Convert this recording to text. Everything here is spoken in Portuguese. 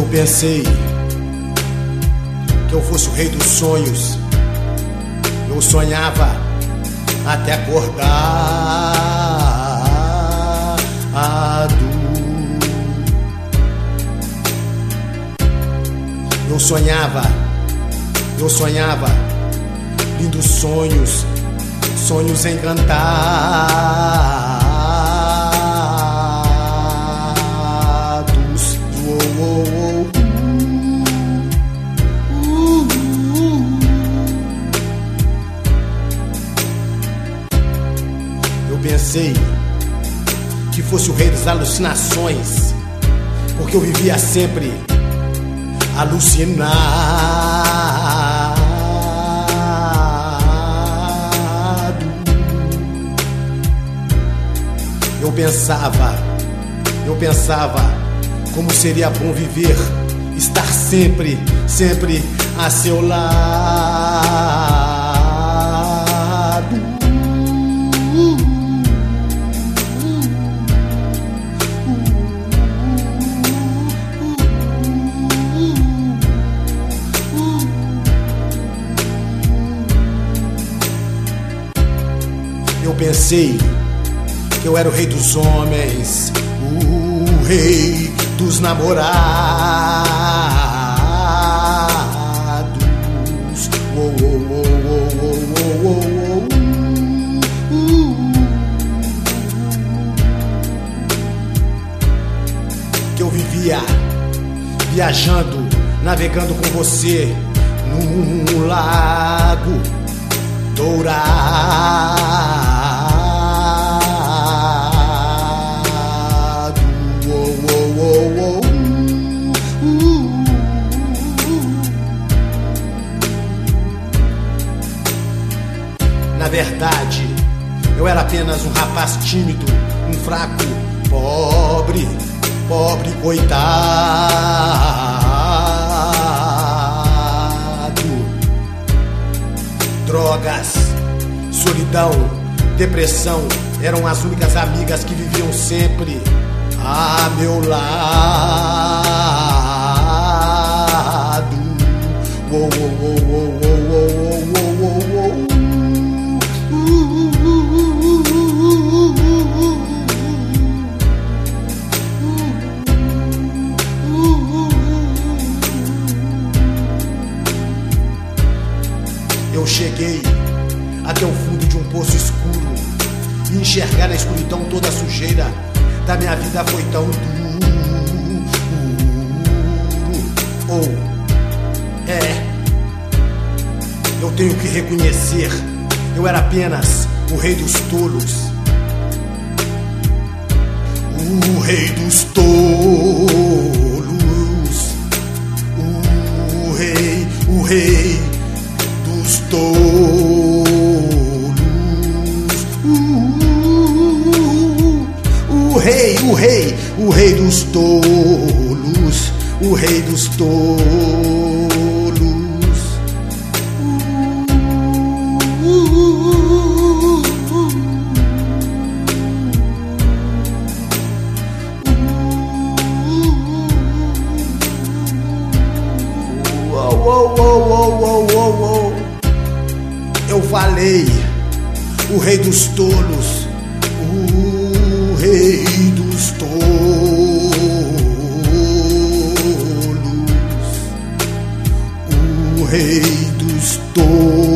pensei que eu fosse o rei dos sonhos. Eu sonhava até acordado. Eu sonhava lindos sonhos, sonhos encantados. Eu pensei que fosse o rei das alucinações, porque eu vivia sempre alucinado. Eu pensava como seria bom viver, estar sempre a seu lado. Eu pensei que eu era o rei dos homens, o rei dos namorados. Que eu vivia viajando, navegando com você num lago dourado. Na verdade, eu era apenas um rapaz tímido, um fraco, pobre coitado. Drogas, solidão, depressão eram as únicas amigas que viviam sempre a meu lado. Eu cheguei até o fundo de um poço escuro e enxergar na escuridão toda a sujeira da minha vida foi tão duro. Eu tenho que reconhecer, eu era apenas o rei dos tolos. O rei dos tolos. O rei dos tolos. O rei dos tolos. O rei dos tolos. Eu falei, o rei dos tolos, o rei dos tolos, o rei dos tolos.